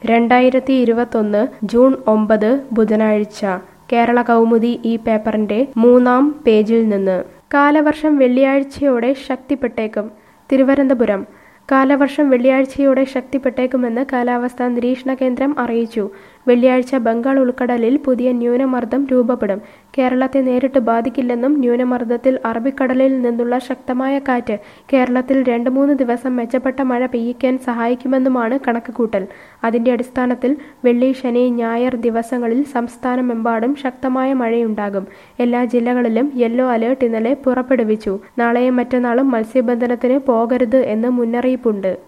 2021 June 9 ബുധനാഴ്ച കേരള കൗമുദി ഈ പേപ്പറിന്റെ 3-ാം പേജിൽ നിന്ന് കാലവർഷം വെള്ളിയാഴ്ചയോടെ ശക്തിപ്പെട്ടേക്കും. തിരുവനന്തപുരം കാലവർഷം വെള്ളിയാഴ്ചയോടെ ശക്തിപ്പെട്ടേക്കുമെന്ന് കാലാവസ്ഥാ നിരീക്ഷണ കേന്ദ്രം അറിയിച്ചു. വെള്ളിയാഴ്ച ബംഗാൾ ഉൾക്കടലിൽ പുതിയ ന്യൂനമർദ്ദം രൂപപ്പെടും. കേരളത്തെ നേരിട്ട് ബാധിക്കില്ലെന്നും ന്യൂനമർദ്ദത്തിൽ അറബിക്കടലിൽ നിന്നുള്ള ശക്തമായ കാറ്റ് കേരളത്തിൽ 2-3 ദിവസം മെച്ചപ്പെട്ട മഴ പെയ്യിക്കാൻ സഹായിക്കുമെന്നുമാണ് കണക്കുകൂട്ടൽ. അതിന്റെ അടിസ്ഥാനത്തിൽ വെള്ളി, ശനി, ഞായർ ദിവസങ്ങളിൽ സംസ്ഥാനമെമ്പാടും ശക്തമായ മഴയുണ്ടാകും. എല്ലാ ജില്ലകളിലും യെല്ലോ അലേർട്ട് ഇന്നലെ പുറപ്പെടുവിച്ചു. നാളെയും മറ്റന്നാളും മത്സ്യബന്ധനത്തിന് പോകരുത് എന്ന് മുന്നറിയിപ്പുണ്ട്.